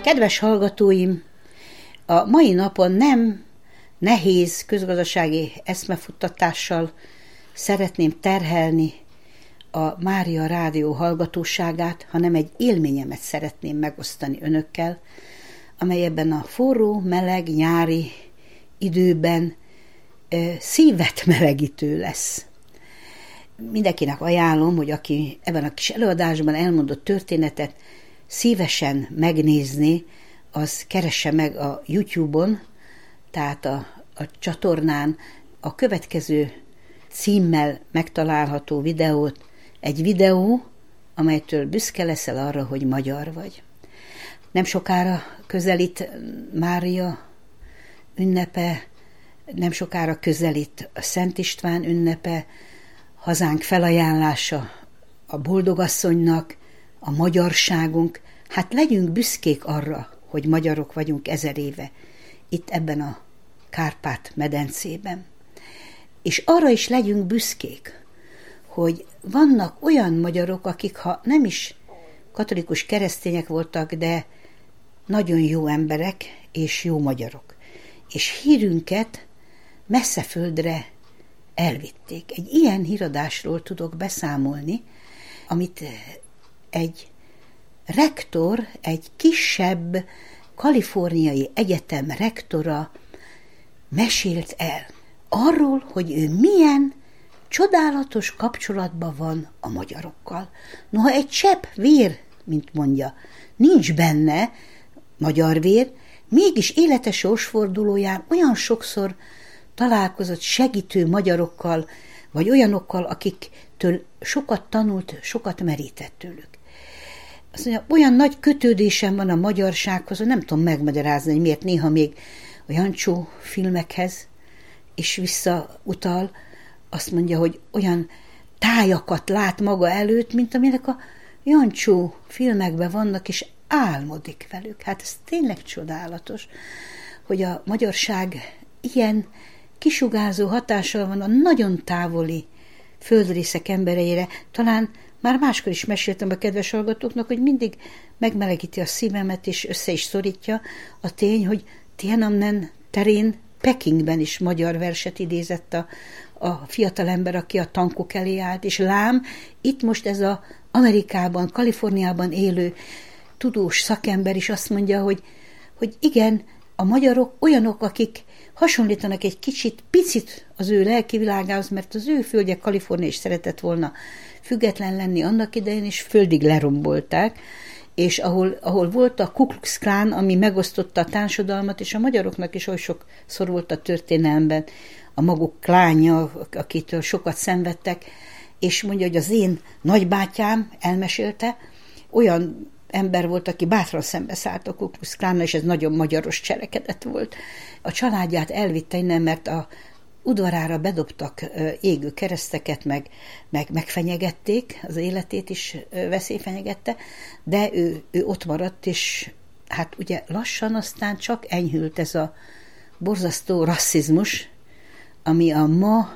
Kedves hallgatóim, a mai napon nem nehéz közgazdasági eszmefuttatással szeretném terhelni a Mária Rádió hallgatóságát, hanem egy élményemet szeretném megosztani önökkel, amely ebben a forró, meleg, nyári időben szívet melegítő lesz. Mindenkinek ajánlom, hogy aki ebben a kis előadásban elmondott történetet szívesen megnézni, az keresse meg a YouTube-on, tehát a csatornán a következő címmel megtalálható videót, egy videó, amelytől büszke leszel arra, hogy magyar vagy. Nem sokára közelít Mária ünnepe, nem sokára közelít a Szent István ünnepe, hazánk felajánlása a boldogasszonynak, a magyarságunk. Hát legyünk büszkék arra, hogy magyarok vagyunk 1000 éve, itt ebben a Kárpát-medencében. És arra is legyünk büszkék, hogy vannak olyan magyarok, akik ha nem is katolikus keresztények voltak, de nagyon jó emberek és jó magyarok. És hírünket messze földre elvitték. Egy ilyen híradásról tudok beszámolni, amit egy rektor, egy kisebb kaliforniai egyetem rektora mesélt el arról, hogy ő milyen csodálatos kapcsolatban van a magyarokkal. Noha egy csepp vér, mint mondja, nincs benne magyar vér, mégis élete sorsfordulóján olyan sokszor találkozott segítő magyarokkal, vagy olyanokkal, akiktől sokat tanult, sokat merített tőlük. Azt mondja, olyan nagy kötődésem van a magyarsághoz, hogy nem tudom megmagyarázni, hogy miért néha még a Jancsó filmekhez is visszautal. Azt mondja, hogy olyan tájakat lát maga előtt, mint aminek a Jancsó filmekben vannak, és álmodik velük. Hát ez tényleg csodálatos, hogy a magyarság ilyen kisugárzó hatással van a nagyon távoli földrészek embereire. Talán már máskor is meséltem a kedves hallgatóknak, hogy mindig megmelegíti a szívemet, és össze is szorítja a tény, hogy Tiananmen terén Pekingben is magyar verset idézett a fiatalember, aki a tankok elé állt, és lám, itt most ez az Amerikában, Kaliforniában élő tudós szakember is azt mondja, hogy igen, a magyarok olyanok, akik hasonlítanak egy kicsit, picit az ő lelki világához, mert az ő földje Kalifornia is szeretett volna független lenni annak idején, és földig lerombolták, és ahol volt a Ku Klux Klan, ami megosztotta a társadalmat, és a magyaroknak is oly sokszor volt a történelemben a maguk klánja, akitől sokat szenvedtek, és mondja, hogy az én nagybátyám elmesélte, olyan ember volt, aki bátran szembeszállt a Ku Klux Klánnal, és ez nagyon magyaros cselekedet volt. A családját elvitte innen, mert a udvarára bedobtak égő kereszteket, meg megfenyegették, az életét is veszély fenyegette, de ő ott maradt, és hát ugye lassan aztán csak enyhült ez a borzasztó rasszizmus, ami a ma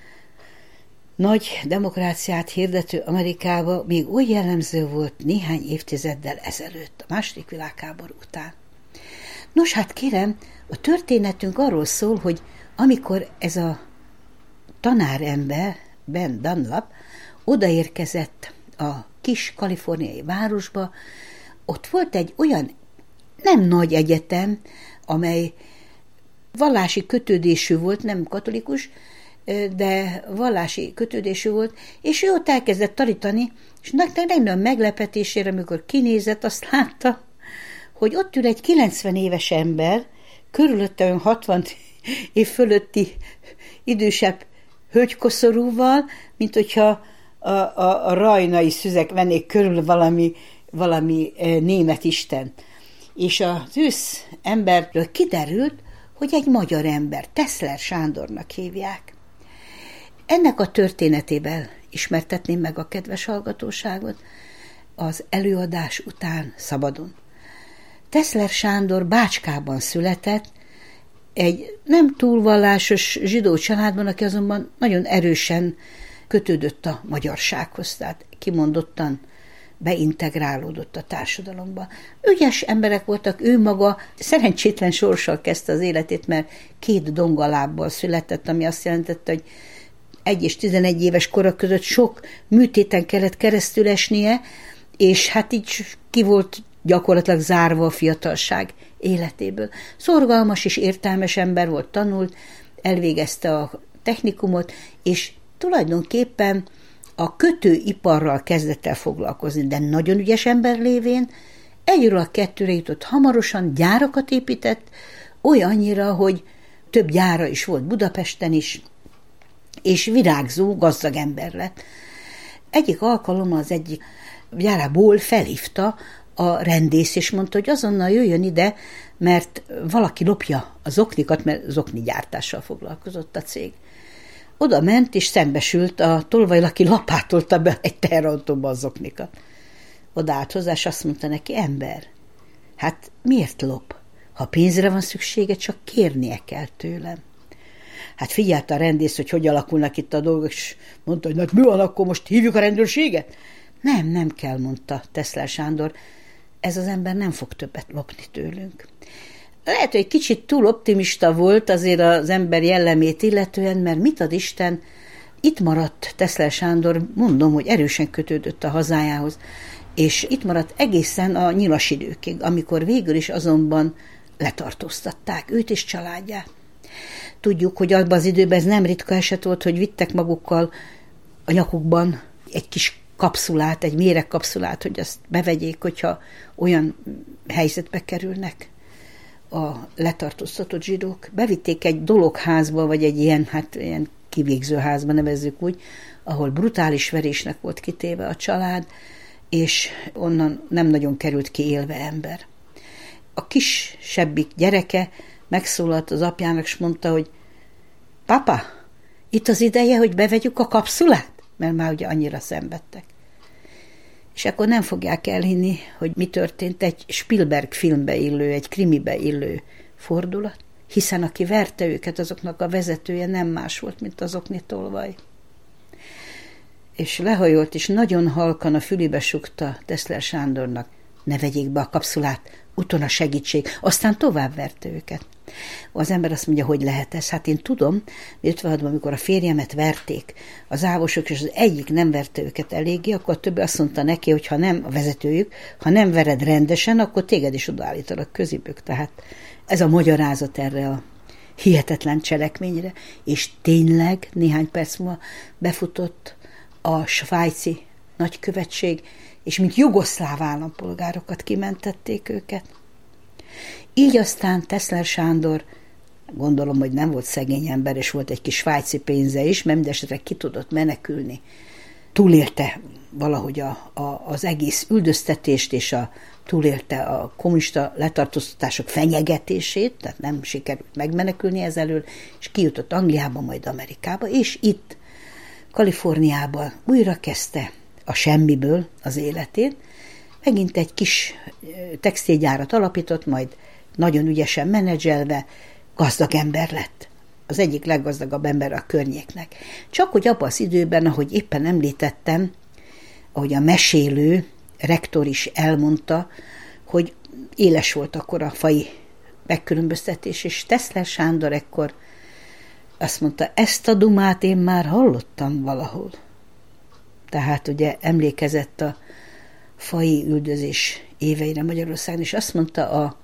nagy demokráciát hirdető Amerikában még oly jellemző volt néhány évtizeddel ezelőtt, a II. Világháború után. Nos, hát kérem, a történetünk arról szól, hogy amikor ez a tanárember, Ben Dunlap, odaérkezett a kis kaliforniai városba, ott volt egy olyan nem nagy egyetem, amely vallási kötődésű volt, nem katolikus, de vallási kötődésű volt, és ő ott elkezdett tanítani, és legnagyobb meglepetésére, amikor kinézett, azt látta, hogy ott ül egy 90 éves ember, körülötte olyan 60 év fölötti idősebb hölgykoszorúval, mint hogyha a rajnai szüzek vennék körül valami német isten. És az ősz emberről kiderült, hogy egy magyar ember, Teszler Sándornak hívják. Ennek a történetével ismertetném meg a kedves hallgatóságot az előadás után szabadon. Teszler Sándor Bácskában született, egy nem túl vallásos zsidó családban, aki azonban nagyon erősen kötődött a magyarsághoz, tehát kimondottan beintegrálódott a társadalomba. Ügyes emberek voltak, ő maga szerencsétlen sorssal kezdte az életét, mert 2 dongalábbal született, ami azt jelentette, hogy 1 és 11 éves kora között sok műtéten kellett keresztül esnie, és hát így ki volt gyakorlatilag zárva a fiatalság életéből. Szorgalmas és értelmes ember volt, tanult, elvégezte a technikumot, és tulajdonképpen a kötőiparral kezdett el foglalkozni, de nagyon ügyes ember lévén egyről a 2-re jutott, hamarosan gyárakat épített, olyannyira, hogy több gyára is volt Budapesten is, és virágzó, gazdag ember lett. Egyik alkalommal az egyik gyárából felhívta a rendész, és mondta, hogy azonnal jöjjön ide, mert valaki lopja az zoknikat, mert zokni gyártással foglalkozott a cég. Oda ment, és szembesült a tolvajjal, aki lapátolta be egy teherautóba a zoknikat. Oda állt hozzá, és azt mondta neki, ember, hát miért lop? Ha pénzre van szüksége, csak kérnie kell tőlem. Hát figyelte a rendész, hogy alakulnak itt a dolgok, és mondta, hogy mi van, akkor most hívjuk a rendőrséget? Nem kell, mondta Teszler Sándor, ez az ember nem fog többet lopni tőlünk. Lehet, hogy egy kicsit túl optimista volt azért az ember jellemét illetően, mert mit ad Isten, itt maradt Teszler Sándor, mondom, hogy erősen kötődött a hazájához, és itt maradt egészen a nyilas időkig, amikor végül is azonban letartóztatták őt és családját. Tudjuk, hogy abban az időben ez nem ritka eset volt, hogy vittek magukkal a nyakukban egy kis kapszulát, egy méregkapszulát, hogy azt bevegyék, hogyha olyan helyzetbe kerülnek a letartóztatott zsidók. Bevitték egy dologházba, vagy egy ilyen kivégzőházba, nevezzük úgy, ahol brutális verésnek volt kitéve a család, és onnan nem nagyon került ki élve ember. A kisebbik gyereke megszólalt az apjának, és mondta, hogy papa, itt az ideje, hogy bevegyük a kapszulát, mert már ugye annyira szenvedtek. És akkor nem fogják elhinni, hogy mi történt, egy Spielberg filmbe illő, egy krimibe illő fordulat, hiszen aki verte őket, azoknak a vezetője nem más volt, mint az Okni tolvaj. És lehajolt, és nagyon halkan a fülébe sukta Teszler Sándornak, ne vegyék be a kapszulát, úton a segítség, aztán tovább verte őket. Az ember azt mondja, hogy lehet ez? Hát én tudom, 56-ban, amikor a férjemet verték az ávosok, és az egyik nem verte őket eléggé, akkor a többi azt mondta neki, hogy ha nem, a vezetőjük, ha nem vered rendesen, akkor téged is odaállítanak közibük. Tehát ez a magyarázat erre a hihetetlen cselekményre, és tényleg néhány perc múlva befutott a svájci nagykövetség, és mint jugoszláv állampolgárokat kimentették őket. Így aztán Teszler Sándor, gondolom, hogy nem volt szegény ember, és volt egy kis svájci pénze is, mert mindesetre ki tudott menekülni. Túlélte valahogy az egész üldöztetést, és túlélte a kommunista letartóztatások fenyegetését, tehát nem sikerült megmenekülni ez elől, és kijutott Angliába, majd Amerikába, és itt, Kaliforniában újra kezdte a semmiből az életét, megint egy kis textilgyárat alapított, majd nagyon ügyesen menedzselve gazdag ember lett. Az egyik leggazdagabb ember a környéknek. Csak hogy abban az időben, ahogy éppen említettem, ahogy a mesélő rektor is elmondta, hogy éles volt akkor a faji megkülönböztetés, és Teszler Sándor ekkor azt mondta, ezt a dumát én már hallottam valahol. Tehát ugye emlékezett a faji üldözés éveire Magyarországon, és azt mondta a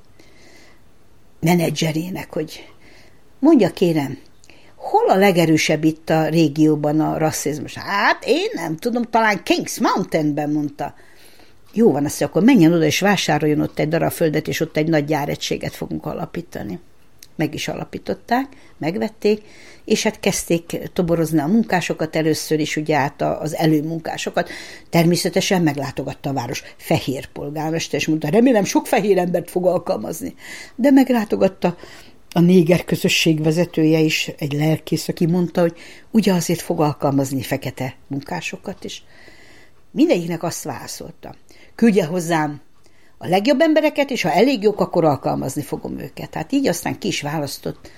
menedzserének, hogy mondja kérem, hol a legerősebb itt a régióban a rasszizmus? Hát én nem tudom, talán Kings Mountainben, mondta. Jó van, azt akkor menjen oda, és vásároljon ott egy darab földet, és ott egy nagy gyáregységet fogunk alapítani. Meg is alapították, megvették, és hát kezdték toborozni a munkásokat, először is ugye át az előmunkásokat. Természetesen meglátogatta a város fehér polgármester, és mondta, remélem sok fehér embert fog alkalmazni. De meglátogatta a néger közösség vezetője is, egy lelkész, aki mondta, hogy ugye azért fog alkalmazni fekete munkásokat is. Mindegyiknek azt válaszolta, küldje hozzám a legjobb embereket, és ha elég jók, akkor alkalmazni fogom őket. Hát így aztán ki is választott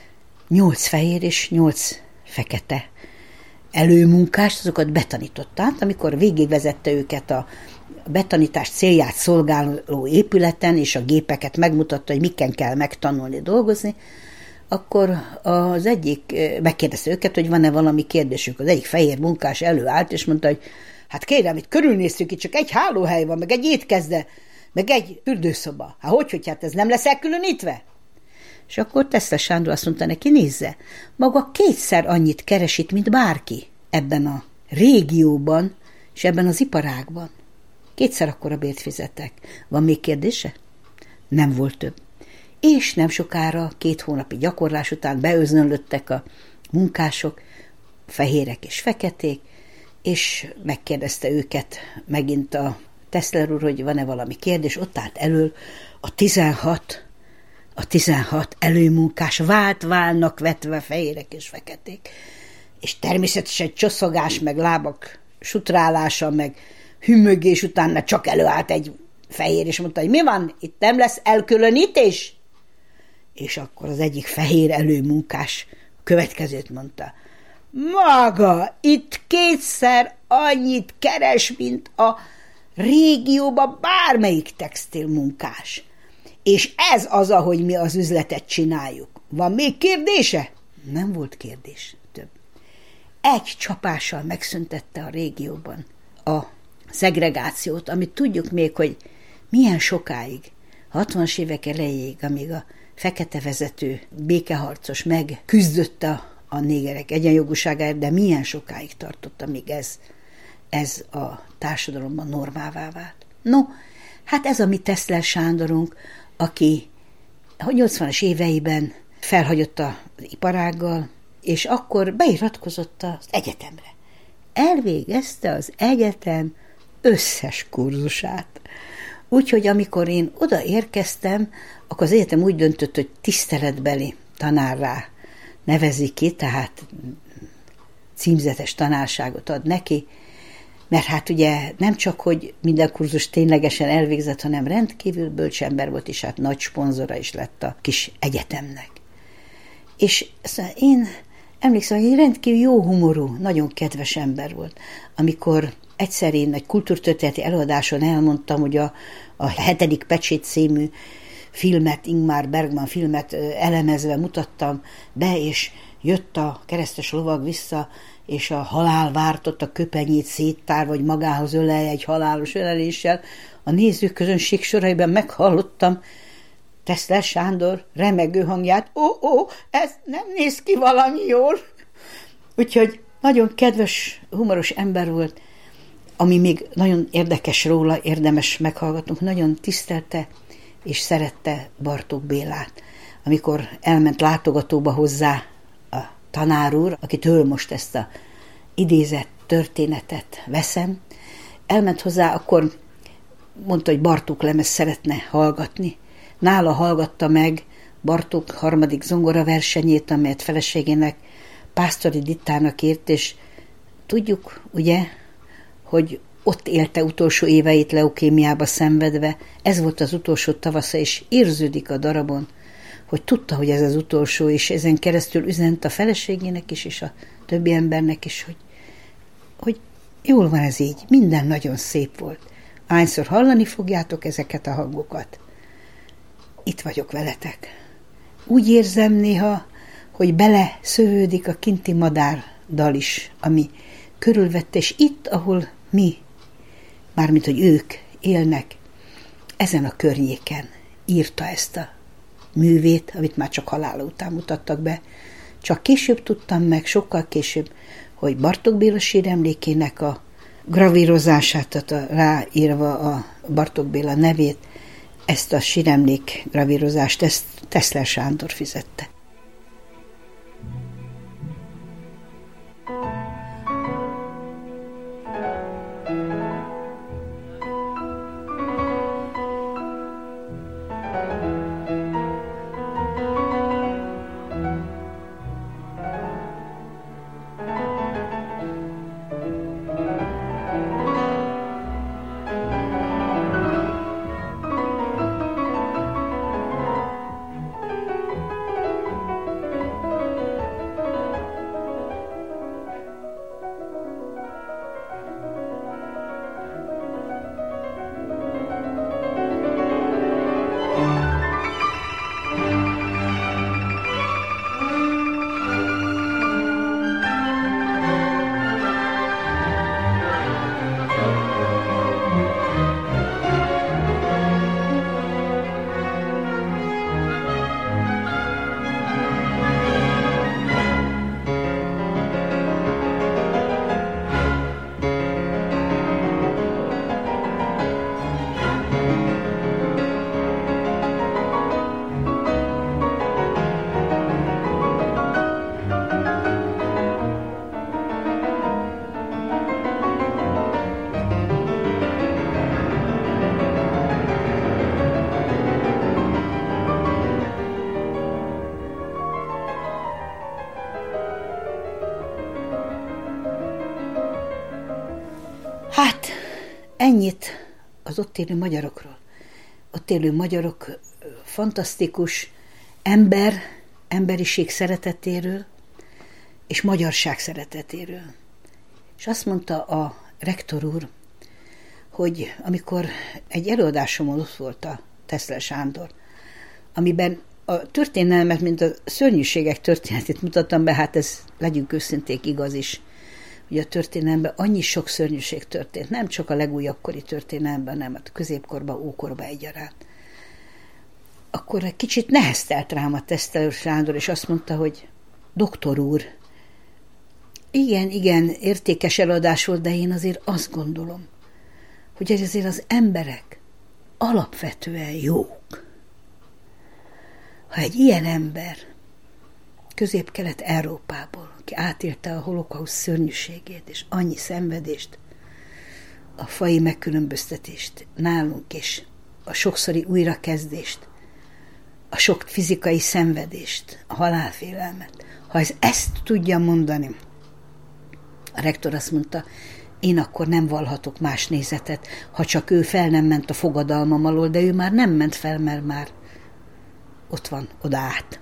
8 fehér és 8 fekete előmunkást, azokat betanította. Hát amikor végigvezette őket betanítás célját szolgáló épületen, és a gépeket megmutatta, hogy miken kell megtanulni dolgozni, akkor az egyik megkérdezte őket, hogy van-e valami kérdésük. Az egyik fehér munkás előállt, és mondta, hogy hát kérem, itt körülnéztük, itt csak egy hálóhely van, meg egy étkezde, meg egy fürdőszoba. Hát ez nem lesz elkülönítve? És akkor Teszler Sándor azt mondta neki, nézze, maga 2-szer annyit keres itt, mint bárki ebben a régióban, és ebben az iparágban. 2-szer akkora bért fizetek. Van még kérdése? Nem volt több. És nem sokára, 2 hónapi gyakorlás után beözönlöttek a munkások, fehérek és feketék, és megkérdezte őket megint a Teszler úr, hogy van-e valami kérdés. Ott állt elől a 16 előmunkás, válnak vetve fehérek és feketék. És természetesen csoszogás, meg lábak sutrálása, meg hümmögés utána csak előállt egy fehér, és mondta, hogy mi van, itt nem lesz elkülönítés? És akkor az egyik fehér előmunkás következőt mondta, maga itt 2-szer annyit keres, mint a régióban bármelyik textilmunkás. És ez az, ahogy mi az üzletet csináljuk. Van még kérdése? Nem volt kérdés több. Egy csapással megszüntette a régióban a szegregációt, amit tudjuk még, hogy milyen sokáig, 60-as évek elejéig, amíg a fekete vezető békeharcos megküzdötte a négerek egyenjogúságáért, de milyen sokáig tartott, amíg ez a társadalomban normává vált. No, hát ez a mi Teszler Sándorunk, aki a 80-as éveiben felhagyott az iparággal, és akkor beiratkozott az egyetemre. Elvégezte az egyetem összes kurzusát. Úgyhogy amikor én oda érkeztem, akkor az egyetem úgy döntött, hogy tiszteletbeli tanárrá nevezi ki, tehát címzetes tanárságot ad neki, mert hát ugye nem csak, hogy minden kurzus ténylegesen elvégzett, hanem rendkívül bölcs ember volt, és hát nagy sponzora is lett a kis egyetemnek. És szóval én emlékszem, hogy egy rendkívül jó humorú, nagyon kedves ember volt. Amikor egyszer én egy kultúrtörténeti előadáson elmondtam, hogy a 7. Pecsét című filmet, Ingmar Bergman filmet elemezve mutattam be, és jött a keresztes lovag vissza, és a halál vártott, a köpenyét széttár, vagy magához ölelje egy halálos öleléssel. A nézőközönség soraiban meghallottam Teszler Sándor remegő hangját, ez nem néz ki valami jól. Úgyhogy nagyon kedves, humoros ember volt, ami még nagyon érdekes róla, érdemes meghallgatnunk, nagyon tisztelte és szerette Bartók Bélát. Amikor elment látogatóba hozzá a tanár úr, akitől most ezt a idézett történetet veszem, elment hozzá, akkor mondta, hogy Bartók lemez szeretne hallgatni. Nála hallgatta meg Bartók 3. zongoraversenyét, amelyet feleségének Pásztori Dittának írt, és tudjuk, ugye, hogy ott élte utolsó éveit leukémiába szenvedve, ez volt az utolsó tavasza, és érződik a darabon, hogy tudta, hogy ez az utolsó, és ezen keresztül üzent a feleségének is, és a többi embernek is, hogy jól van ez így, minden nagyon szép volt. Hányszor hallani fogjátok ezeket a hangokat? Itt vagyok veletek. Úgy érzem néha, hogy bele szövődik a kinti madárdal is, ami körülvette, és itt, ahol mi, mármint, hogy ők élnek, ezen a környéken írta ezt a művét, amit már csak halála után mutattak be. Csak később tudtam meg, sokkal később, hogy Bartók Béla síremlékének a gravírozását, tehát ráírva a Bartók Béla nevét, ezt a síremlék gravírozást, ezt Teszler Sándor fizette. ennyit az ott élő magyarokról. Ott élő magyarok fantasztikus emberiség szeretetéről és magyarság szeretetéről. És azt mondta a rektor úr, hogy amikor egy előadásomon ott volt a Teszler Sándor, amiben a történelmet, mint a szörnyűségek történetét mutattam be, hát ez, legyünk őszinték, igaz is, hogy a történelemben annyi sok szörnyűség történt, nem csak a legújabb kori történelemben, hanem a középkorban, ókorban egyaránt. Akkor egy kicsit neheztelt rám a Teszler Sándor, és azt mondta, hogy doktor úr, igen, értékes előadás volt, de én azért azt gondolom, hogy azért az emberek alapvetően jók. Ha egy ilyen ember Közép-Kelet-Európából, aki átélte a holokauszt szörnyűségét, és annyi szenvedést, a faji megkülönböztetést nálunk, és a sokszori újrakezdést, a sok fizikai szenvedést, a halálfélelmet, ha ezt tudja mondani, a rektor azt mondta, én akkor nem vallhatok más nézetet, ha csak ő fel nem ment a fogadalmam alól, de ő már nem ment fel, mert már ott van, oda át.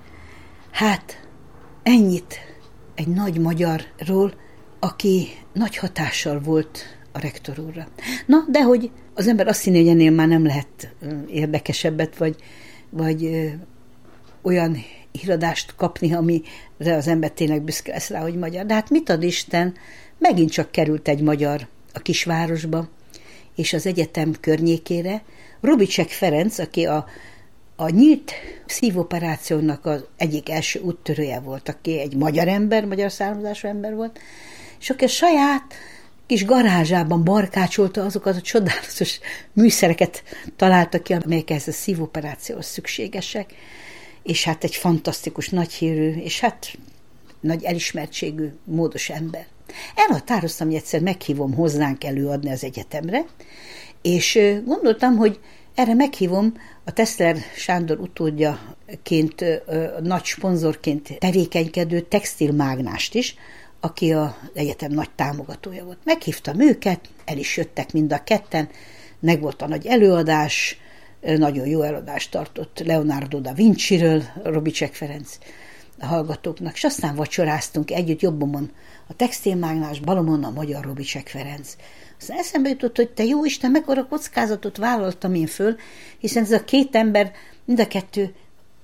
Hát, ennyit egy nagy magyarról, aki nagy hatással volt a rektor úrra. Na, de hogy az ember azt hinné, hogy ennél már nem lehet érdekesebbet, vagy olyan híradást kapni, amire az ember tényleg büszke lesz rá, hogy magyar. De hát mit ad Isten, megint csak került egy magyar a kisvárosba, és az egyetem környékére. Robicsek Ferenc, aki a nyílt szívoperációnak az egyik első úttörője volt, aki egy magyar ember, magyar származású ember volt, és aki a saját kis garázsában barkácsolta azokat a csodálatos műszereket találta ki, amelyek ehhez a szívoperációhoz szükségesek, és hát egy fantasztikus, nagyhírű, és hát nagy elismertségű, módos ember. Elhatároztam, hogy egyszer meghívom hozzánk előadni az egyetemre, és gondoltam, hogy erre meghívom a Teszler Sándor utódjaként, nagy szponzorként tevékenykedő textilmágnást is, aki az egyetem nagy támogatója volt. Meghívtam őket, el is jöttek mind a ketten, megvolt a nagy előadás, nagyon jó előadást tartott Leonardo da Vinciről, Robicsek Ferenc a hallgatóknak, és aztán vacsoráztunk együtt, jobbomon a textilmágnás, balomon a magyar Robicsek Ferenc. Aztán eszembe jutott, hogy te jó Isten, mekkora kockázatot vállaltam én föl, hiszen ez a két ember, mind a kettő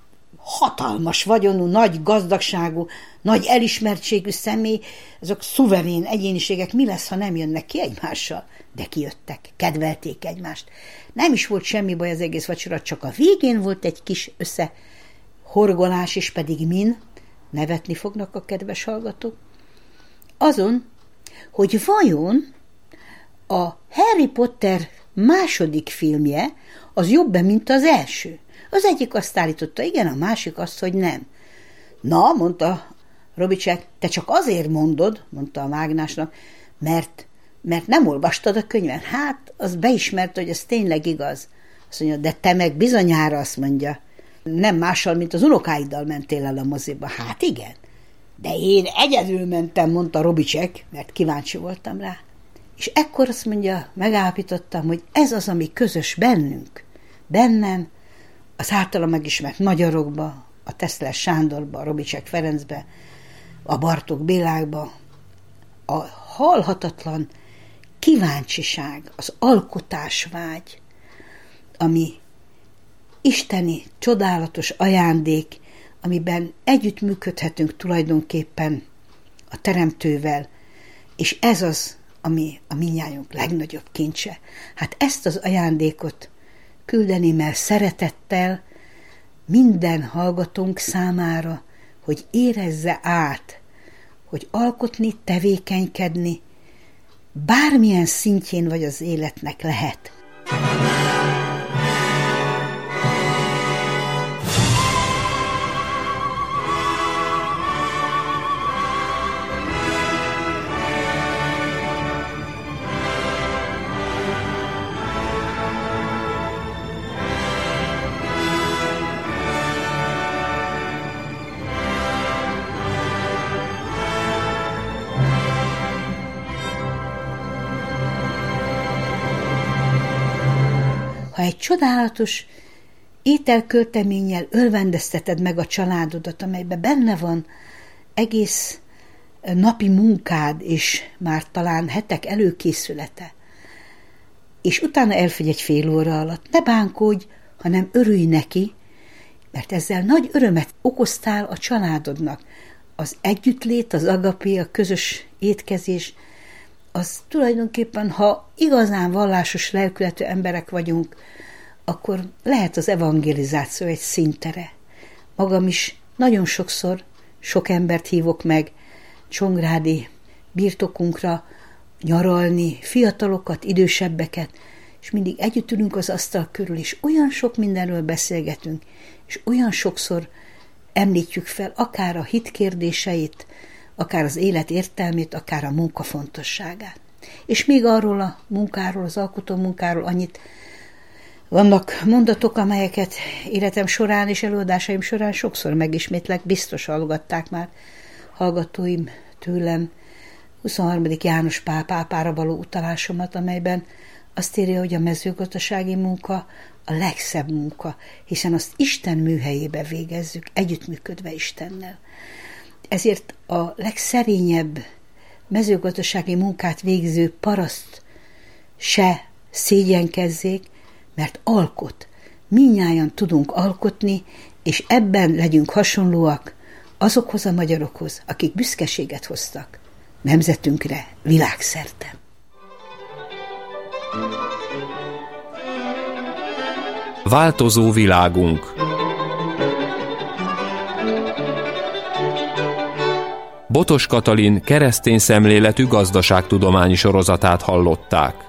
hatalmas vagyonú, nagy gazdagságú, nagy elismertségű személy, azok szuverén egyéniségek, mi lesz, ha nem jönnek ki egymással? De kijöttek, kedvelték egymást. Nem is volt semmi baj az egész vacsora, csak a végén volt egy kis összehorgolás, és pedig min, nevetni fognak a kedves hallgatók, azon, hogy vajon a Harry Potter második filmje az jobb-e, mint az első? Az egyik azt állította, igen, a másik azt, hogy nem. Na, mondta Robicsek, te csak azért mondod, mondta a mágnásnak, mert nem olvastad a könyvet. Hát, az beismert, hogy ez tényleg igaz. Azt mondja, de te meg bizonyára, azt mondja, nem mással, mint az unokáiddal mentél el a moziba. Hát igen. De én egyedül mentem, mondta Robicsek, mert kíváncsi voltam rá. És ekkor azt mondja, megállapítottam, hogy ez az, ami közös bennünk. Bennem, az általam megismert magyarokba, a Teszler Sándorba, a Robicsek Ferencbe, a Bartók Bélákba, a halhatatlan kíváncsiság, az alkotásvágy, ami isteni, csodálatos ajándék, amiben együttműködhetünk tulajdonképpen a Teremtővel, és ez az, ami a mindnyájunk legnagyobb kincse. Hát ezt az ajándékot küldeném el szeretettel minden hallgatónk számára, hogy érezze át, hogy alkotni, tevékenykedni bármilyen szintjén vagy az életnek lehet. ha egy csodálatos ételkölteménnyel örvendezteted meg a családodat, amelyben benne van egész napi munkád, és már talán hetek előkészülete, és utána elfogy egy fél óra alatt, ne bánkodj, hanem örülj neki, mert ezzel nagy örömet okoztál a családodnak. Az együttlét, az agapé, a közös étkezés, az tulajdonképpen, ha igazán vallásos lelkületű emberek vagyunk, akkor lehet az evangelizáció egy színtere. Magam is nagyon sokszor sok embert hívok meg csongrádi birtokunkra nyaralni, fiatalokat, idősebbeket, és mindig együtt ülünk az asztal körül, és olyan sok mindenről beszélgetünk, és olyan sokszor említjük fel akár a hit kérdéseit, akár az élet értelmét, akár a munka fontosságát. És még arról a munkáról, az alkotó munkáról annyit, vannak mondatok, amelyeket életem során és előadásaim során sokszor megismétlek, biztos hallgatták már hallgatóim tőlem 23. János Pál pápára való utalásomat, amelyben azt írja, hogy a mezőgazdasági munka a legszebb munka, hiszen azt Isten műhelyébe végezzük, együttműködve Istennel. Ezért a legszerényebb mezőgazdasági munkát végző paraszt se szégyenkezzék, mert alkot. Mindnyájan tudunk alkotni, és ebben legyünk hasonlóak azokhoz a magyarokhoz, akik büszkeséget hoztak nemzetünkre világszerte. Változó világunk. Botos Katalin keresztény szemléletű gazdaságtudományi sorozatát hallották.